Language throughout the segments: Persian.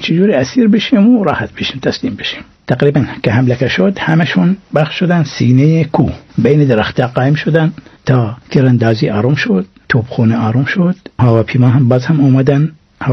چجوری اسیر بشیم و راحت بشیم، تسلیم بشیم. تقریبا که حمله شد همشون بخش شدن سینه کوه، بین درخت‌ها قایم شدن تا تیراندازی آروم شد، توپخانه آروم شد. هواپیما هم باز هم اومدن،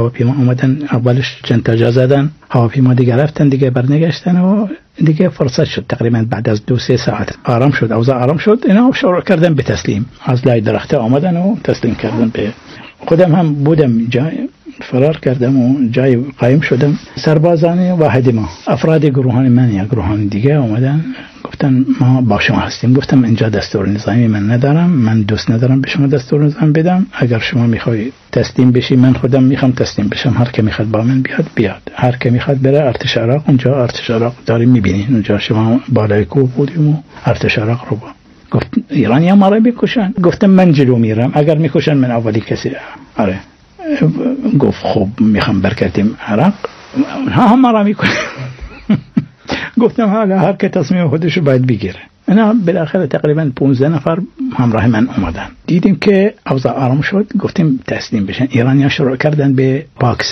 اولش چند تا جا زدن، هواپیما دیگه رفتن، دیگه برنگشتن و دیگه فرصت شد. تقریبا بعد از 2-3 ساعت آرام شد، اوضاع آرام شد. اینا شروع کردن به تسلیم، از لای درخت آمدن و تسلیم کردن. به خودم هم بودم جای فرار کردم و جای قایم شدم. سربازان واحد ما، افراد گروهان من یا گروهان دیگه اومدن گفتن ما با شما هستیم. گفتم اینجا دستور نظامی من ندارم، من دوست ندارم به شما دستور نظام بدم. اگر شما میخوای تسلیم بشی من خودم میخوام تسلیم بشم، هر کی میخواد با من بیاد، هر کی میخواد بره ارتش عراق. اونجا ارتش عراق داریم میبینین، اونجا شما بالای کوه بودیم و ارتش عراق رو گفت ایرانی ما رو بکشن. گفتم من جلو میرم، اگر میکشن من اولی کسی. آره گفت خب میخوام برگردیم عراق، ها هم ما رو میکنن. گفتم حالا هر که تصمیم خودشو باید بگیره. اینا بالاخره تقریبا 15 نفر همراه من اومدن. دیدیم که اوضاع آرام شد، گفتیم تسلیم بشن. ایرانی‌ها شروع کردن به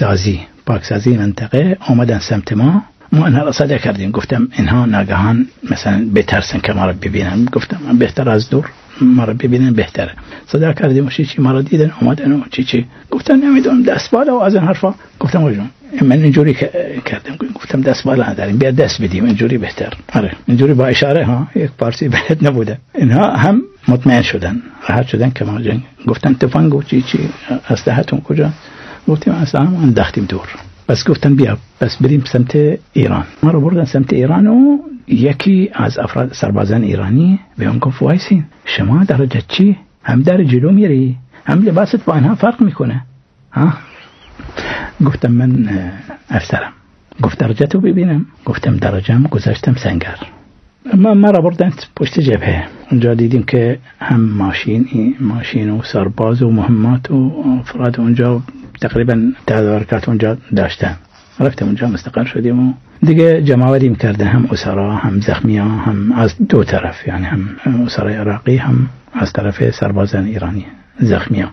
پاکسازی منطقه، اومدن سمت ما اینها را صدا کردیم. گفتم اینها ناگهان مثلا بترسن که ما را ببینن. گفتم بهتر از دور ما را ببینن بهتره. صدا کردیم و چی ما را دیدن اومدن و چی گفتن نمیدونم دست بالا و از این حرفا. گفتم وجون من اینجوری کردم، گفتم دست بالا نداریم، بیا دست بدیم اینجوری بهتر. آره اینجوری با اشاره ها، یک فارسی بلد نبوده. اینها هم مطمئن شدن، راحت شدن که ما جنگ. گفتن تفنگ و چی اسلحه‌تون کجا؟ گفتیم اسلحه‌مون انداختیم دور. بس گفتن بیا بس بریم سمت ایران. ما رو بردن سمت ایران و یکی از افراد سربازان ایرانی به اون گفت وایسین شما درجه چی؟ هم در جلو میری هم لباست با اینها فرق میکنه ها؟ گفتم من افسرم. گفت درجه تو ببینم. گفتم درجه‌ام گذاشتم سنگر. ما را بردن پشت جبهه. اونجا دیدیم که هم ماشین و سرباز و مهمات و افراد اونجا تقریبا تدارکات اونجا داشتن. رفتم اونجا مستقر شدیم و دیگه جمع‌آوری می‌کردن، هم اسرا هم زخمی‌ها، هم از دو طرف، یعنی هم اسرای عراقی هم از طرف سربازان ایرانی زخمی‌ها.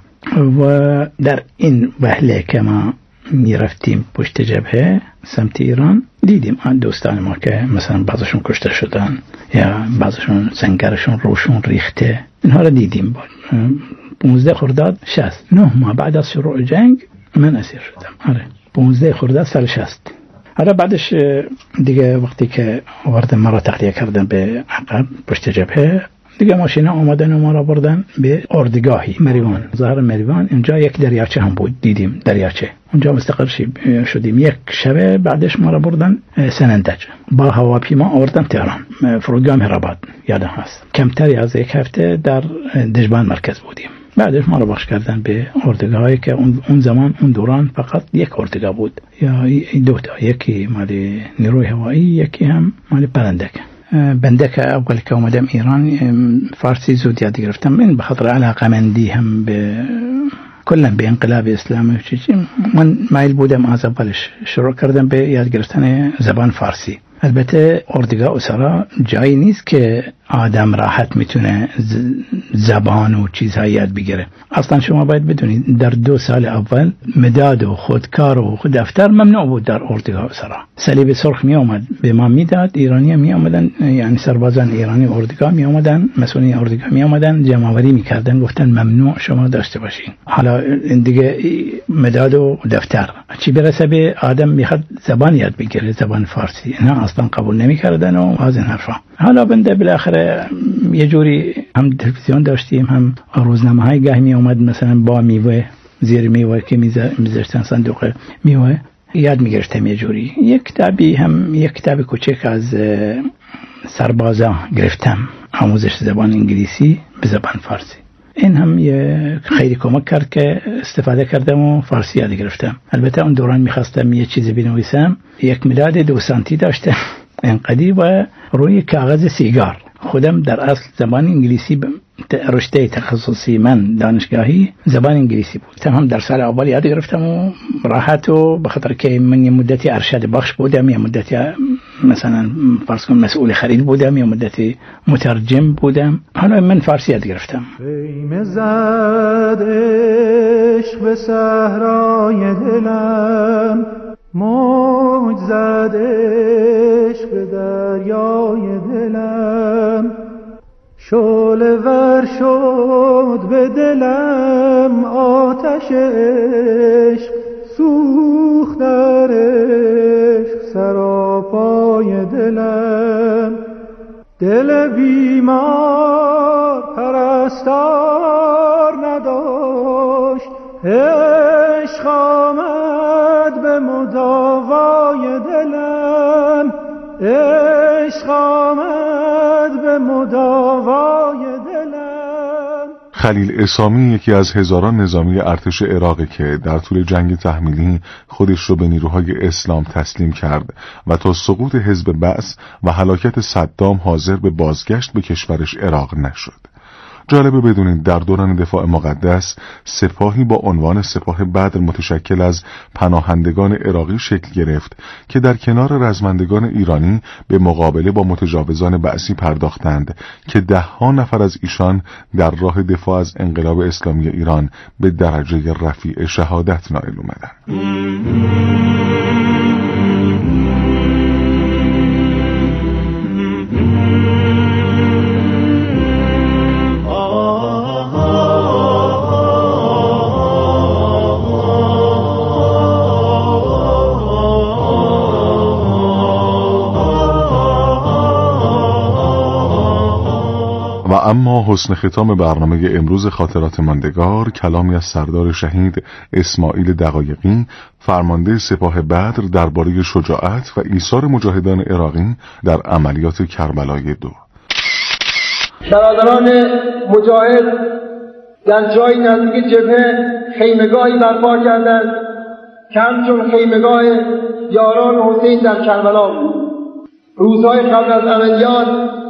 و در این وهله که ما میرفتیم پشت جبهه سمت ایران دیدیم دوستان ما که مثلا بعضشون کشته شدن یا بعضشون سنگرشون روشون ریخته. اینها رو دیدیم. 15 خرداد 69 ماه بعد از شروع جنگ من اسیر شدم. آره 15 خرداد سال 60. حالا بعدش دیگه وقتی که آوردن ما را تخلیه کردن به عقب پشت جبهه، دیگه ماشینا اومدن و ما را بردن به اردوگاهی مریوان، ظاهر مریوان. اینجا یک دریاچه هم بود، دیدیم دریاچه. اونجا مستقر شدیم. یک شب بعدش ما را بردن سنندج، با هواپیما آوردن تهران، فرودگاه مهرآباد یادم هست. کمتری از یک هفته در دژبان مرکز بودیم. بعدش ما را بخش کردن به اردوگاهی که اون زمان اون دوران فقط یک اردوگاه بود یا دو تا، یکی مال نیروی هوایی، یکی هم مال پرندک. بنده که اول که اومدم ایران فارسی زود یاد گرفتم، من به خاطر علاقه مندی هم به کلا به انقلاب اسلامی من مایل بودم. از اولش شروع کردم به یاد گرفتن زبان فارسی. البته اردوگاه اسرا جایی نیست که آدم راحت میتونه زبان و چیزها یاد بگیره. اصلا شما باید بدونید در 2 سال اول مداد و خودکار و دفتر ممنوع بود در اردوگاه اسرا. صلیب سرخ می اومد به ما میداد، ایرانی می اومدن، یعنی سربازان ایرانی اردوگاه می اومدن، مسئولین اردوگاه می اومدن جمع‌آوری میکردن، گفتن ممنوع شما داشته باشین. حالا دیگه مداد و دفتر چی برسه به آدم میخواد زبان یاد بگیره، زبان فارسی، نه اصلا قبول نمیکردن و از این حرفا. حالا بنده بالاخره یه جوری هم تلویزیون داشتیم، هم روزنامه‌های گاهی می اومد مثلا با میوه، زیر میوه که میذاشتن صندوق میوه، یاد میگرفتم یه جوری. یک کتاب کوچک از سربازا گرفتم، آموزش زبان انگلیسی به زبان فارسی. این هم خیلی کمک کرد که استفاده کردم و فارسی یاد گرفتم. البته اون دوران میخواستم یه چیزی بنویسم، یک مداد 2 سانتی داشتم اینقدی و روی کاغذ سیگار. خودم در اصل زبان انگلیسی رشته تخصصی من دانشگاهی زبان انگلیسی بود. هم در سال اول یاد گرفتم و راحت، و بخاطر که من یه مدتی ارشد بخش بودم، یه مدتی مثلا فرض کن مسئول خرید بودم، یه مدتی مترجم بودم. حالا من فارسی یاد گرفتم. خیمه زد عشق به صحرای دلم، موج زد عشق به دریای دلم، شعله ور شد به دلم آتش عشق، سوخت در عشق سراپای دلم. دل بیمار پرستار نداشت، عشق آمد به مداوای دلم، عشق آمد به مداوای دلم. خلیل عصامی یکی از هزاران نظامی ارتش عراقی که در طول جنگ تحمیلی خودش رو به نیروهای اسلام تسلیم کرد و تا سقوط حزب بعث و هلاکت صدام حاضر به بازگشت به کشورش عراق نشد. جالبه بدونید در دوران دفاع مقدس سپاهی با عنوان سپاه بدر متشکل از پناهندگان عراقی شکل گرفت که در کنار رزمندگان ایرانی به مقابله با متجاوزان بعثی پرداختند که ده‌ها نفر از ایشان در راه دفاع از انقلاب اسلامی ایران به درجه رفیع شهادت نائل اومدند. اما حسن ختام برنامه امروز خاطرات ماندگار کلامی از سردار شهید اسماعیل دقایقی، فرمانده سپاه بدر، درباره شجاعت و ایثار مجاهدان عراقی در عملیات کربلای 2. برادران مجاهد در جای نزدیک جبهه خیمگاهی برپا کردند که همچون خیمگاه یاران حسین در کربلا بود. روزهای قبل از عملیات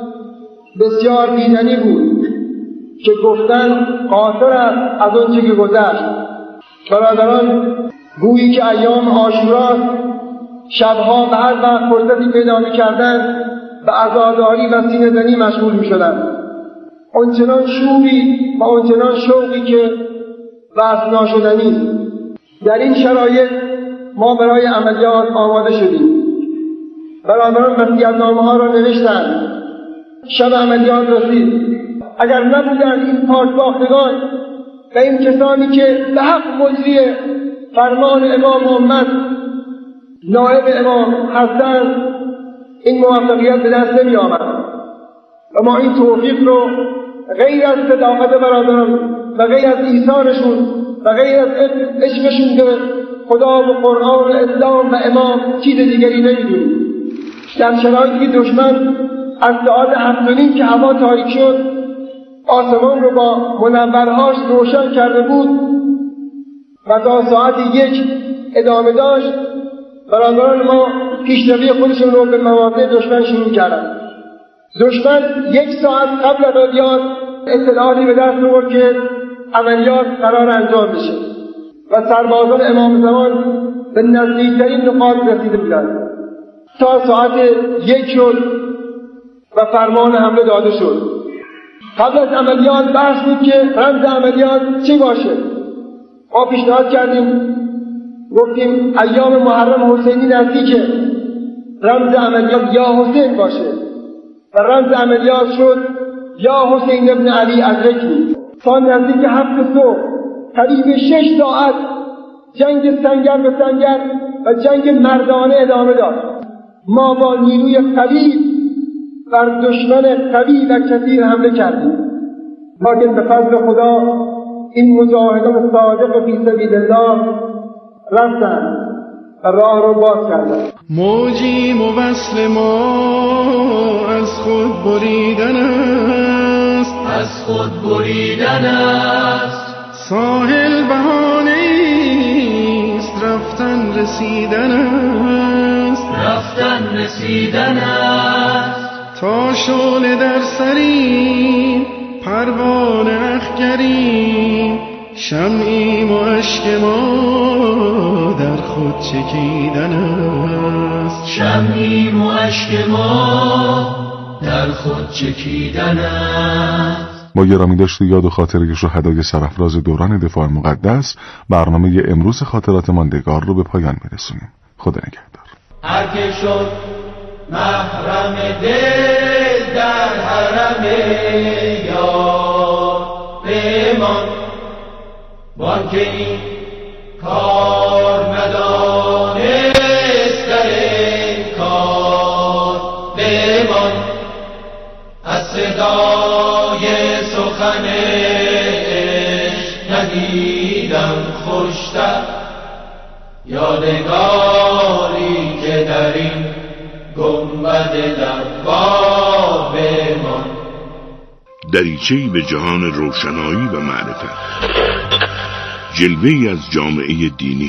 بسیار دیدنی بود که گفتن قاطر است از آنچه که گذشت. برادران گویی که ایام عاشورا شبها به هر وقت فرصتی پیدا می‌کردند به عزاداری و سینه‌زنی مشغول می‌شدند. آنچنان شوری و آنچنان شوقی که وصف ناشدنی. در این شرایط ما برای عملیات آماده شدیم. برادران وصیت‌نامه‌ها را نوشتند. شب عملیات رسید. اگر نبودند این پاکباختگان و این کسانی که به حق مجری فرمان امام محمد نائب امام هستند، این موفقیت به دست نمی آمد. و ما این توفیق رو غیر از صداقت برادران و غیر از ایثارشون و غیر از عشقشون به خدا و قرآن و اسلام و امام چیز دیگری نمی‌دونیم. در شرایطی که دشمن از ساعت 7:30 که هوا تاریک شد آسمان رو با منورهاش روشن کرده بود و تا ساعت 1 ادامه داشت، برادران ما پیشروی خودشون رو به مواقع دشمن شروع کردند. دشمن 1 ساعت قبل از عملیات اطلاعاتی به دست آورد که عملیات قرار انجام بشه و سربازان امام زمان به نزدیکترین نقاط رسیده بودند. تا ساعت 1 شد و فرمان حمله داده شد. قبل از عملیات بحث بود که رمز عملیات چی باشه. ما پیشنهاد کردیم، گفتیم ایام محرم حسینی نزدیکه، رمز عملیات یا حسین باشه و رمز عملیات شد یا حسین ابن علی ادرکی. تا نزدیک 7 صبح قریب 6 ساعت جنگ سنگر به سنگر و جنگ مردانه ادامه داد. ما با نیروی قوی بر دشمن قوی و کثیر حمله کردیم، لیکن به فضل خدا این مجاهدان صادق فی سبیل الله رفتن و راه رو باز کردن. موجیم و وصل ما از خود بریدن است، از خود بریدن است. ساحل بهانه‌ایست رفتن رسیدن است، رفتن رسیدن است. تا شعله در سریم پروانه اخگریم، شمعیم و اشک ما در خود چکیدن است، شمعیم و اشک ما در خود چکیدن است. با گرامی داشته یاد و خاطره شهدای سرافراز دوران دفاع مقدس، برنامه امروز خاطرات ماندگار رو به پایان میرسونیم. خدا نگهدار. هر که شد محرم دل در حرم یار بمان، وان که این کار ندانست در این کار بمان. از صدای سخن عشق ندیدم خوشتر، یادگاری که در این گنبد دوار بمان. دریچه‌ای به جهان روشنایی و معرفت، جلوه‌ای از جامعه دینی.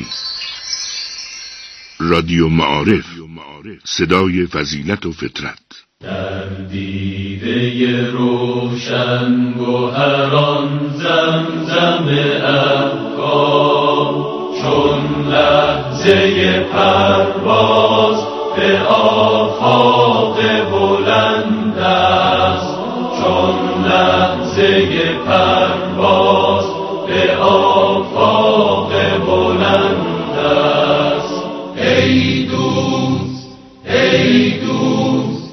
رادیو معارف، صدای فضیلت و فطرت. در دیده روشن گوهران زمزم افکار، چون لحظه پرواز به آفاق بلند است، چون لحظه پرواز به آفاق بلند است. ای دوست، ای دوست،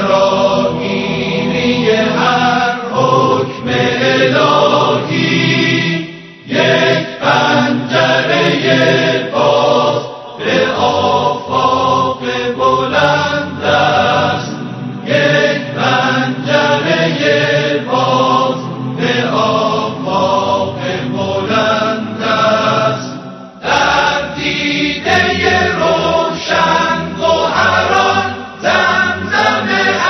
فراگیری هر حکم الهی، یک پنجره باز به آفاق بلند است، یک پنجره باز به آفاق بلند است. در دیده روشن گوهران زمزم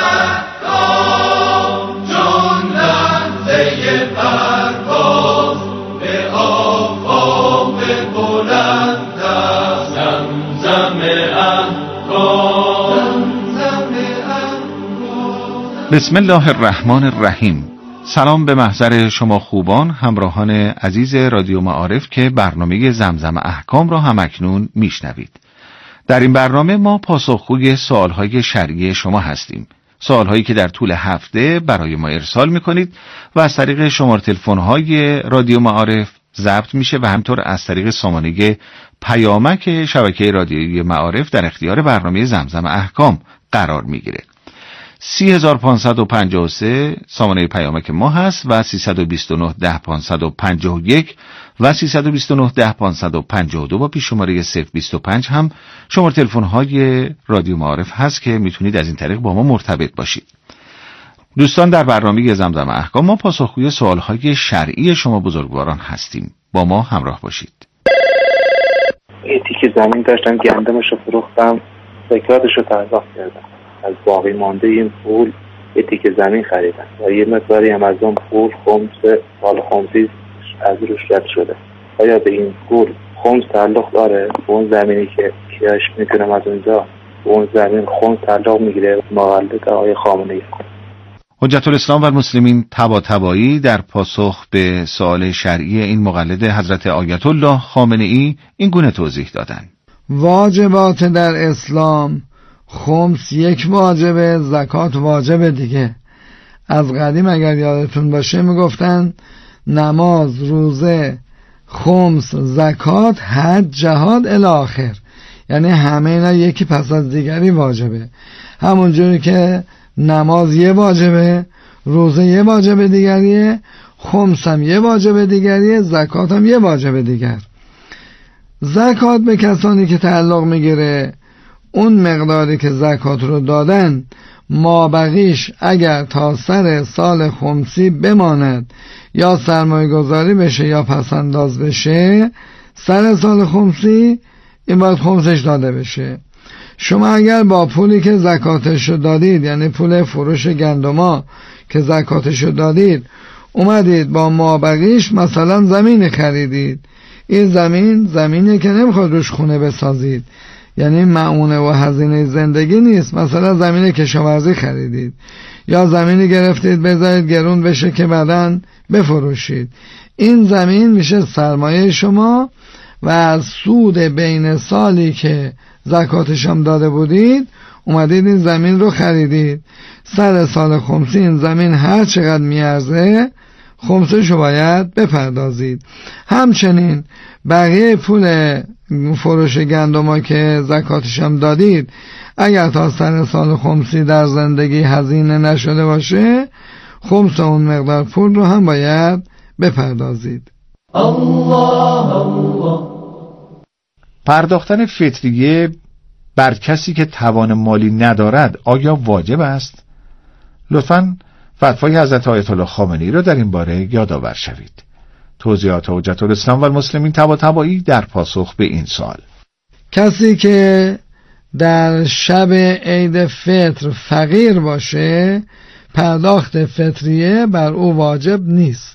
احکام، چون لحظه پرواز به آفاق بلند است. زمزم احکام، زمزم احکام. بسم الله الرحمن الرحیم. سلام به محضر شما خوبان، همراهان عزیز رادیو معارف که برنامه زمزم احکام را همکنون میشنوید. در این برنامه ما پاسخگوی سوالهای شرعی شما هستیم. سوالهایی که در طول هفته برای ما ارسال میکنید و از طریق شماره تلفن‌های رادیو معارف ضبط میشه و همطور از طریق سامانه پیامک شبکه رادیویی معارف در اختیار برنامه زمزم احکام قرار میگیره. 3553 سامانه پیامک ما هست و 329 10 551 و 329 10 552 با پیش شماره 025 هم شماره تلفن‌های رادیو معارف هست که میتونید از این طریق با ما مرتبط باشید. دوستان، در برنامه زمزم احکام ما پاسخگوی سوالهای شرعی شما بزرگواران هستیم. با ما همراه باشید. یه تیکه زمین داشتم، گندمشو فروختم، زکاتشو پرداخت کردم. از باقی مانده این پول یه تیکه زمین خریدم و یه مقداری هم از اون پول مال خمسی از روش رد شده. آیا به این پول خمس تعلق داره؟ به اون زمینی که کیاش میتونم از اونجا به اون زمین خمس تعلق میگیره؟ مقلد آقای خامنه‌ای. حجت الاسلام و المسلمین طباطبایی در پاسخ به سوال شرعی این مقلد حضرت آیت الله خامنه‌ای این گونه توضیح دادند: واجبات در اسلام خمس یک واجبه، زکات واجبه دیگه. از قدیم اگر یادتون باشه میگفتن نماز، روزه، خمس، زکات، حج، جهاد الی آخر، یعنی همه اینا یکی پس از دیگری واجبه. همونجوری که نماز یه واجبه، روزه یه واجبه دیگریه، خمس هم یه واجبه دیگریه، زکات هم یه واجبه دیگر. زکات به کسانی که تعلق میگیره اون مقداری که زکات رو دادن مابقیش اگر تا سر سال خمسی بماند یا سرمایه گذاری بشه یا پسنداز بشه، سر سال خمسی این باید خمسش داده بشه. شما اگر با پولی که زکاتشو دادید، یعنی پول فروش گندما که زکاتشو دادید، اومدید با مابقیش مثلا زمین خریدید، این زمینی که نمیخواد روش خونه بسازید، یعنی معونه و هزینه زندگی نیست، مثلا زمین کشاورزی خریدید یا زمینی گرفتید بذارید گرون بشه که بعداً بفروشید، این زمین میشه سرمایه شما و از سود بین سالی که زکاتش هم داده بودید اومدید این زمین رو خریدید. سر سال خمسی این زمین هر چقدر میارزه خمسش رو باید بپردازید. همچنین بقیه پول فروش گندم که زکاتش هم دادید، اگر تا سر سال خمسی در زندگی هزینه نشده باشه، خمس اون مقدار پول رو هم باید بپردازید. پرداختن فطریه بر کسی که توان مالی ندارد آیا واجب است؟ لطفاً فتوای حضرت آیت الله خامنه‌ای را در این باره یادآور شوید. توضیحات حجت الاسلام و المسلمین طباطبایی در پاسخ به این سوال. کسی که در شب عید فطر فقیر باشه، پرداخت فطریه بر او واجب نیست.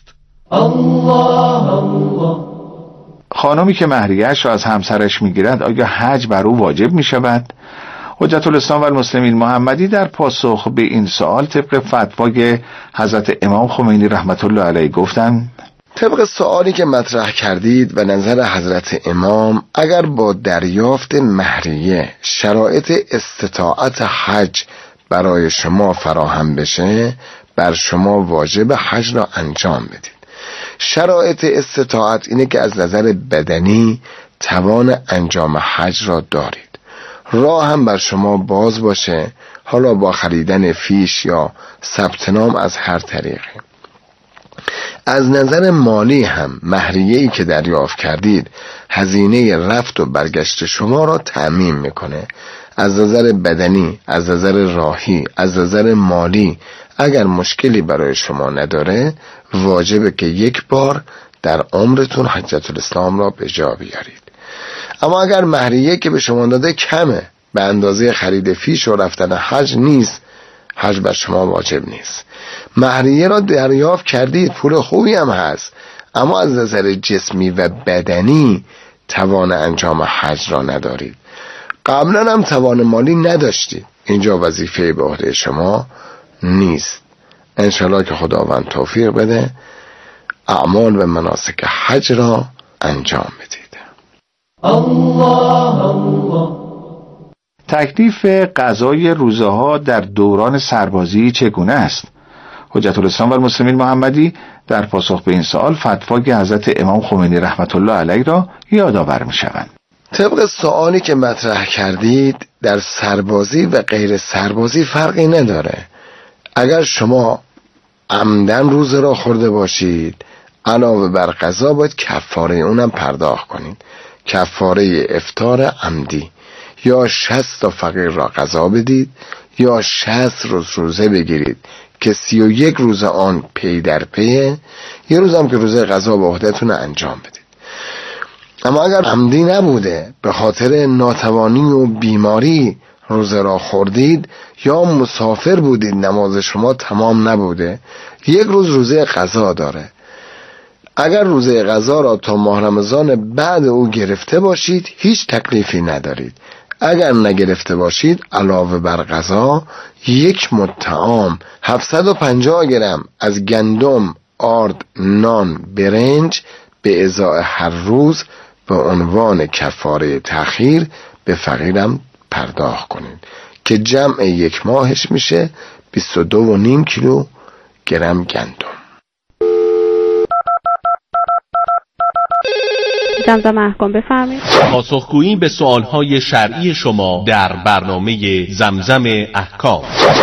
خانمی که مهریه‌اش را از همسرش میگیرد آیا حج بر او واجب می شود؟ حجت الاسلام و المسلمین محمدی در پاسخ به این سوال طبق فتوای حضرت امام خمینی رحمت الله علیه گفتند: طبق سوالی که مطرح کردید و نظر حضرت امام، اگر با دریافت مهریه شرایط استطاعت حج برای شما فراهم بشه، بر شما واجب حج را انجام بدید. شرایط استطاعت اینه که از نظر بدنی توان انجام حج را دارید، راه هم بر شما باز باشه، حالا با خریدن فیش یا ثبت نام از هر طریقی. از نظر مالی هم مهریه‌ای که دریافت کردید هزینه رفت و برگشت شما را تأمین میکنه. از نظر بدنی، از نظر راهی، از نظر مالی اگر مشکلی برای شما نداره، واجبه که یک بار در عمرتون حجت الاسلام را به جا بیارید. اما اگر مهریه که به شما داده کمه، به اندازه خرید فیش و رفتن حج نیست، حج بر شما واجب نیست. مهریه را دریافت کردید، پول خوبی هم هست، اما از نظر جسمی و بدنی توان انجام حج را ندارید. قبلا هم توان مالی نداشتید، اینجا وظیفه به عهده شما نیست. انشالله که خداوند توفیق بده اعمال و مناسک حج را انجام بدید. تکلیف قضای روزه ها در دوران سربازی چگونه است؟ حجت الاسلام و المسلمین محمدی در پاسخ به این سوال فتوای حضرت امام خمینی رحمت الله علیه را یادآور می‌شوند. طبق سوالی که مطرح کردید، در سربازی و غیر سربازی فرقی نداره. اگر شما عمدن روزه را خورده باشید، علاوه بر قضا باید کفاره اونم پرداخت کنید. کفاره افطار عمدی، یا 60 تا فقیر را قضا بدید، یا 60 روز روزه بگیرید که 31 روز آن پی در پیه، یه روز هم که روزه قضا به عهده‌تون انجام بدید. اما اگر عمدی نبوده، به خاطر ناتوانی و بیماری روزه را خوردید، یا مسافر بودید نماز شما تمام نبوده، یک روز روزه قضا داره. اگر روزه قضا را تا ماه رمضان بعد او گرفته باشید، هیچ تکلیفی ندارید. اگر نگرفته باشید، علاوه بر قضا یک مد طعام 750 گرم از گندم، آرد، نان، برنج به ازای هر روز به عنوان کفاره تأخیر به فقیرم پرداخت کنید که جمع یک ماهش میشه 22.5 کیلو گرم گندم. زمزم احکام بفرمایید. پاسخگویی به سوالهای شرعی شما در برنامه زمزم احکام.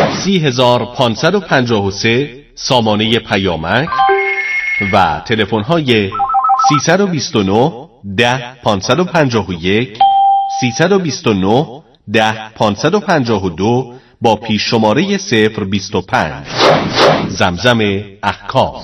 30553 سامانه پیامک و تلفن‌های 329 10 551 329 10 552 با پیش شماره 025. زمزم احکام.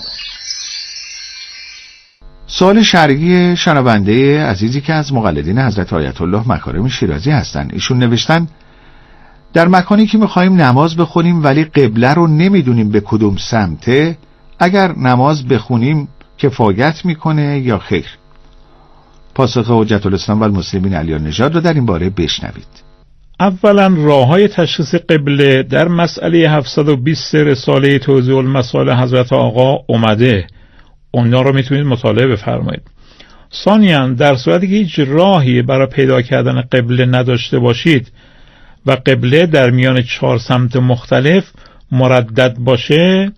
سوال شرعی شنونده عزیزی که از مقلدین حضرت آیت الله مکارم شیرازی هستن. ایشون نوشتن: در مکانی که میخوایم نماز بخونیم ولی قبله رو نمیدونیم به کدوم سمته، اگر نماز بخونیم کفایت میکنه یا خیر؟ پاسخ حجت الاسلام و المسلمین علی نژاد رو در این باره بشنوید. اولا راههای تشخیص قبله در مسئله 720 رساله توضیح المسائل حضرت آقا اومده، اونا رو میتونید مطالعه بفرمایید. ثانیاً در صورتی که هیچ راهی برای پیدا کردن قبله نداشته باشید و قبله در میان 4 سمت مختلف مردد باشه،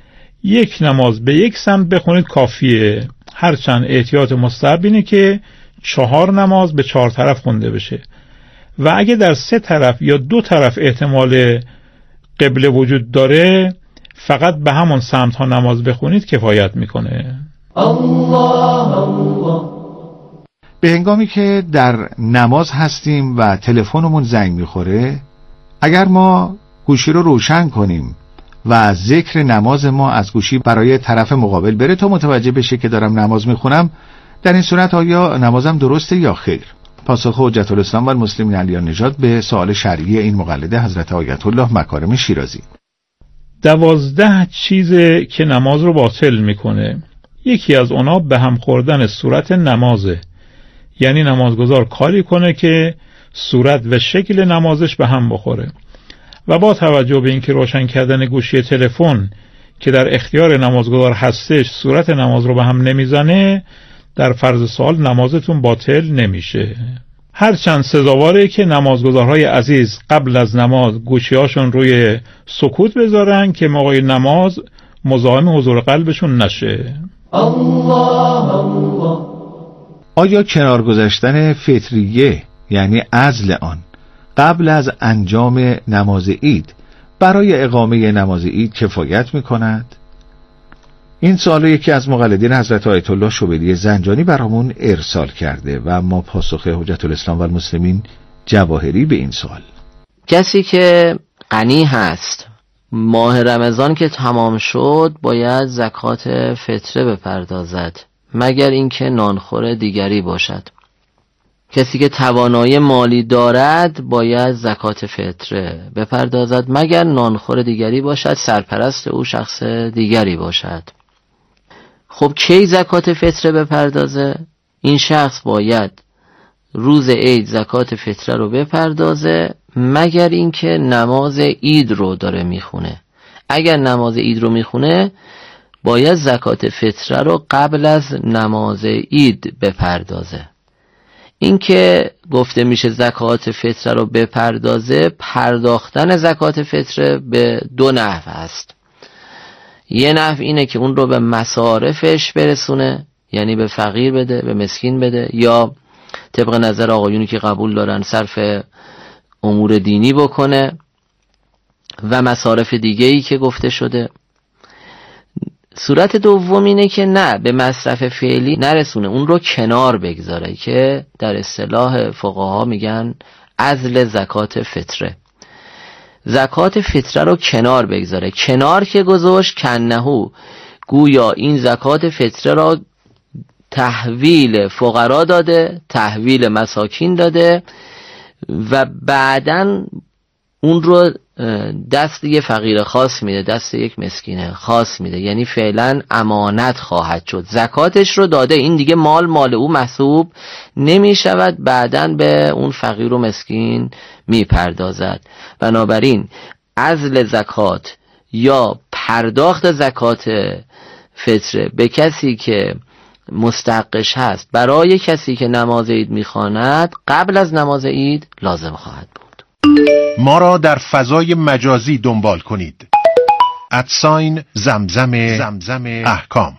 یک نماز به یک سمت بخونید کافیه. هرچند احتیاط مستحب اینه که 4 نماز به 4 طرف خونده بشه و اگه در 3 طرف یا 2 طرف احتمال قبله وجود داره فقط به همون سمت ها نماز بخونید کفایت میکنه. الله الله. به هنگامی که در نماز هستیم و تلفنمون زنگ میخوره، اگر ما گوشی رو روشن کنیم و ذکر نماز ما از گوشی برای طرف مقابل بره تا متوجه بشه که دارم نماز میخونم، در این صورت آیا نمازم درسته یا خیر؟ پاسخ حجت الاسلام و المسلمین علی نژاد به سوال شرعی این مقلد حضرت آیت الله مکارم شیرازی. 12 چیزه که نماز رو باطل میکنه. یکی از اونا به هم خوردن صورت نمازه، یعنی نمازگزار کاری کنه که صورت و شکل نمازش به هم بخوره و با توجه به اینکه روشن کردن گوشی تلفن که در اختیار نمازگزار هستش صورت نماز رو به هم نمیزنه، در فرض سوال نمازتون باطل نمیشه. هرچند سزاواره که نمازگزارهای عزیز قبل از نماز گوشیاشون روی سکوت بذارن که موقع نماز مزاحم حضور قلبشون نشه. الله الله. آیا کنار گذاشتن فطریه یعنی عزل آن قبل از انجام نماز عید برای اقامه نماز عید کفایت می‌کند؟ این سوال یکی از مقلدین حضرت آیت الله شبیلی زنجانی برامون ارسال کرده و ما پاسخ حجت الاسلام و المسلمین جواهری به این سوال. کسی که غنی هست ماه رمضان که تمام شد باید زکات فطره بپردازد مگر اینکه نانخور دیگری باشد. کسی که توانایی مالی دارد باید زکات فطره بپردازد مگر نانخور دیگری باشد، سرپرست او شخص دیگری باشد. خب کی زکات فطره بپردازه؟ این شخص باید روز عید زکات فطره رو بپردازه مگر اینکه نماز عید رو داره میخونه. اگر نماز عید رو میخونه باید زکات فطره رو قبل از نماز عید بپردازه. این که گفته میشه زکات فطره رو بپردازه، پرداختن زکات فطره به 2 نحو است. یه نحو اینه که اون رو به مصارفش برسونه، یعنی به فقیر بده، به مسکین بده، یا طبق نظر آقایونی که قبول دارن صرف امور دینی بکنه و مصارف دیگه‌ای که گفته شده. صورت دوم اینه که نه، به مصرف فعلی نرسونه، اون رو کنار بگذاره که در اصطلاح فقها میگن عزل زکات فطره. زکات فطره رو کنار بگذاره. کنار که گذاشت کنهو، گویا این زکات فطره را تحویل فقرا داده، تحویل مساکین داده و بعداً اون رو دست یه فقیر خاص میده، دست یک مسکین خاص میده، یعنی فعلا امانت خواهد شد. زکاتش رو داده، این دیگه مال او محسوب نمی شود، بعداً به اون فقیر و مسکین میپردازد. بنابراین عزل زکات یا پرداخت زکات فطره به کسی که مستحقش هست برای کسی که نماز عید میخواند قبل از نماز عید لازم خواهد بود. ما را در فضای مجازی دنبال کنید. @زمزم احکام.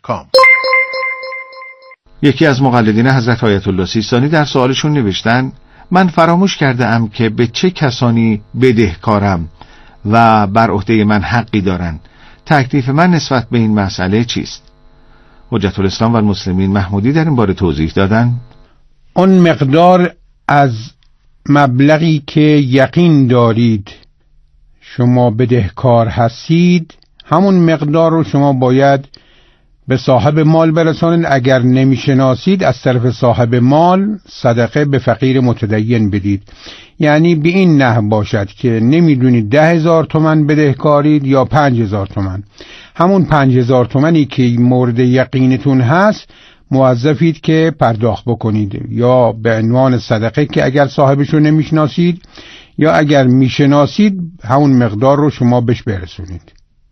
یکی از مقلدین حضرت آیت الله سیستانی در سوالشون نوشتن: من فراموش کرده ام که به چه کسانی بدهکارم و بر عهده من حقی دارند. تکلیف من نسبت به این مسئله چیست؟ حجت الاسلام و المسلمین محمودی در این باره توضیح دادن: اون مقدار از مبلغی که یقین دارید شما بدهکار هستید، همون مقدار رو شما باید به صاحب مال برسانید. اگر نمیشناسید از طرف صاحب مال صدقه به فقیر متدین بدید. یعنی به این نحو باشد که نمیدونید 10,000 تومان بدهکارید یا 5,000 تومان، همون 5,000 تومانی که مورد یقینتون هست موظفید که پرداخت بکنید، یا به عنوان صدقه که اگر صاحبش رو نمیشناسید، یا اگر میشناسید همون مقدار رو شما بهش برسونید.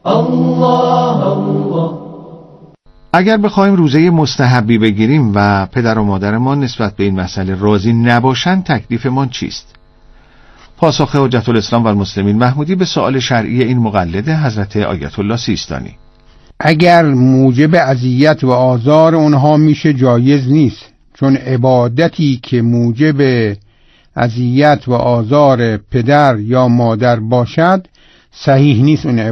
الله. اگر بخوایم روزه مستحبی بگیریم و پدر و مادر ما نسبت به این مسئله راضی نباشن، تکلیفمان چیست؟ پاسخ حجت الاسلام و المسلمین محمودی به سوال شرعی این مقلد حضرت آیت الله سیستانی: اگر موجب اذیت و آزار اونها میشه جایز نیست، چون عبادتی که موجب اذیت و آزار پدر یا مادر باشد صحیح نیست. اون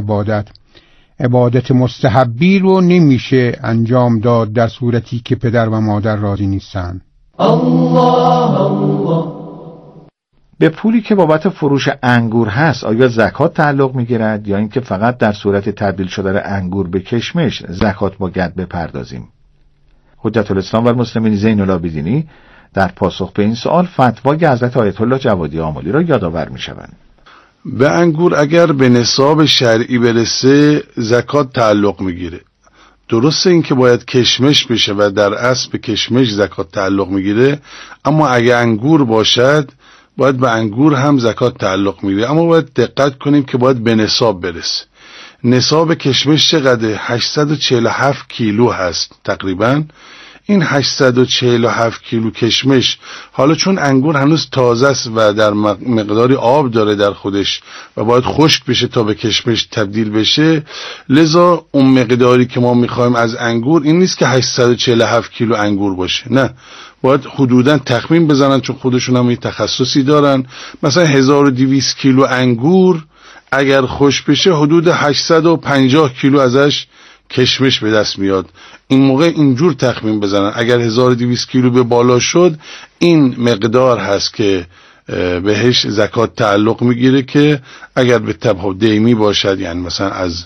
عبادت مستحبی رو نمیشه انجام داد در صورتی که پدر و مادر راضی نیستن. الله الله. به پولی که بابت فروش انگور هست آیا زکات تعلق میگیرد یا اینکه فقط در صورت تبدیل شدن انگور به کشمش زکات باید بپردازیم؟ حجت الاسلام و المسلمین زین العابدینی در پاسخ به این سوال فتوای حضرت آیت الله جوادی آملی را یادآور میشوند. به انگور اگر به نصاب شرعی برسه زکات تعلق میگیره. درسته این که باید کشمش بشه و در اصل به کشمش زکات تعلق میگیره، اما اگه انگور باشد باید به انگور هم زکات تعلق میگیره، اما باید دقت کنیم که باید به نصاب برسه. نصاب کشمش چقدره؟ 847 کیلو هست تقریبا. این 847 کیلو کشمش، حالا چون انگور هنوز تازه است و در مقداری آب داره در خودش و باید خشک بشه تا به کشمش تبدیل بشه، لذا اون مقداری که ما میخوایم از انگور این نیست که 847 کیلو انگور باشه، نه، باید حدوداً تخمین بزنن، چون خودشون هم یه تخصصی دارن. مثلا 1200 کیلو انگور اگر خشک بشه حدود 850 کیلو ازش کشمش به دست میاد. این موقع اینجور تخمین بزنن اگر 1200 کیلو به بالا شد این مقدار هست که بهش زکات تعلق میگیره، که اگر به طب دیمی باشد، یعنی مثلا از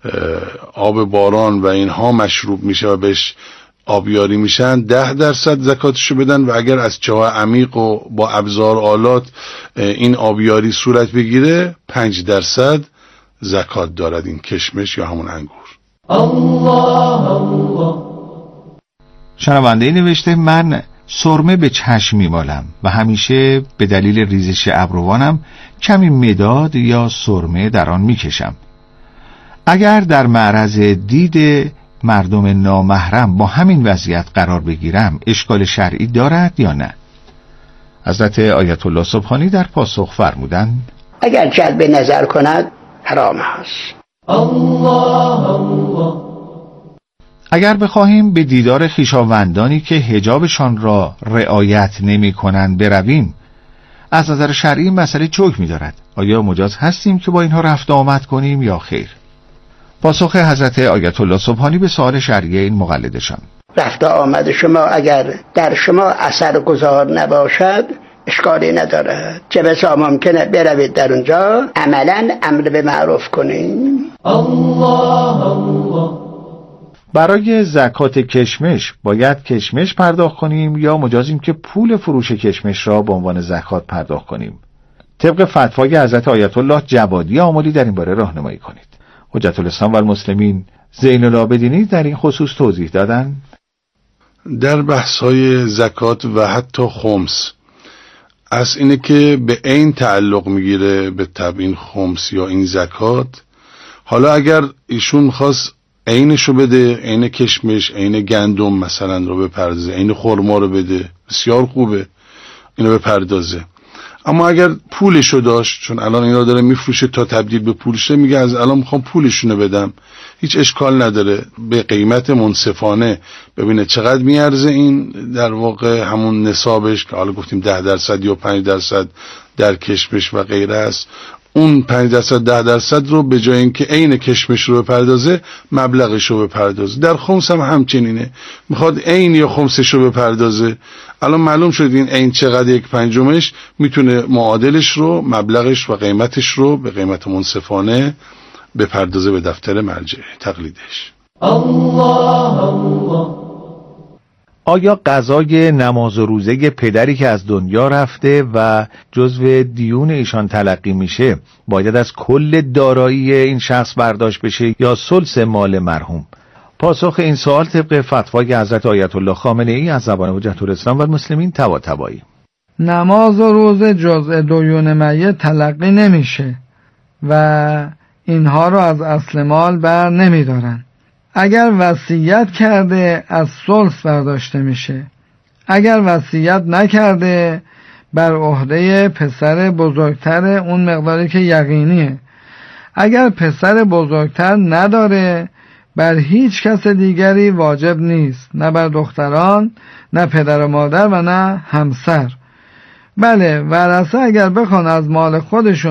آب باران و اینها مشروب میشه و بهش آبیاری میشن 10% زکاتشو بدن، و اگر از چاه عمیق و با ابزار آلات این آبیاری صورت بگیره 5% زکات دارد این کشمش یا همون انگور. الله الله. شنونده نوشته من سرمه به چشم میمالم و همیشه به دلیل ریزش ابروانم کمی مداد یا سرمه در آن میکشم. اگر در معرض دید مردم نامحرم با همین وضعیت قرار بگیرم اشکال شرعی دارد یا نه؟ حضرت آیت الله سبحانی در پاسخ فرمودند اگر جلب نظر کند حرام است. الله الله. اگر بخواهیم به دیدار خویشاوندانی که حجابشان را رعایت نمی کنند برویم، از نظر شرعی مسئله چوک می دارد. آیا مجاز هستیم که با اینها رفت آمد کنیم یا خیر؟ پاسخ حضرت آیت الله سبحانی به سوال شرعی این مقلدشان: رفت آمد شما اگر در شما اثر گذار نباشد اشکالی نداره، چه بسا ممکنه بروید در اونجا عملا امر به معروف کنیم. الله الله. برای زکات کشمش باید کشمش پرداخت کنیم یا مجازیم که پول فروش کشمش را به عنوان زکات پرداخت کنیم؟ طبق فتوای حضرت آیت الله جوادی آملی در این باره راهنمایی کنید. حجت الاسلام و المسلمین زین العابدینی در این خصوص توضیح دادن. در بحث‌های زکات و حتی خمس از اینه که به عین تعلق میگیره به طب این خمس یا این زکات. حالا اگر ایشون خواست عینشو بده، عین کشمش، عین گندم مثلا رو بپردازه، عین خرما رو بده، بسیار خوبه اینو بپردازه. اما اگر پولشو داشت، چون الان اینا داره میفروشه تا تبدیل به پولشه، میگه از الان میخوام پولشونو بدم، هیچ اشکال نداره، به قیمت منصفانه ببینه چقدر میارزه این در واقع همون نصابش که حالا گفتیم 10% یا 5% در کشمش و غیره است، اون 5% 10% رو به جای اینکه عین کشمش رو بپردازه مبلغش رو بپردازه. در خمس هم همچنینه، میخواد عین یا خمسش رو بپردازه. الان معلوم شد این عین چقدر 1/5 میتونه معادلش رو مبلغش و قیمتش رو به قیمت منصفانه بپردازه به دفتر مرجع تقلیدش. الله الله. آیا قضای نماز و روزه پدری که از دنیا رفته و جزو دیون ایشان تلقی میشه باید از کل دارایی این شخص برداشت بشه یا ثلث مال مرحوم؟ پاسخ این سوال طبق فتوای حضرت آیت الله خامنه ای از زبان حجت الاسلام و المسلمین طباطبایی. نماز و روزه جزء دیون میت تلقی نمیشه و اینها رو از اصل مال بر نمیدارن. اگر وصیت کرده از ثلث برداشته میشه، اگر وصیت نکرده بر عهده پسر بزرگتر اون مقداری که یقینیه. اگر پسر بزرگتر نداره بر هیچ کس دیگری واجب نیست، نه بر دختران، نه پدر و مادر و نه همسر. بله ورثه اگر بخوان از مال خودشون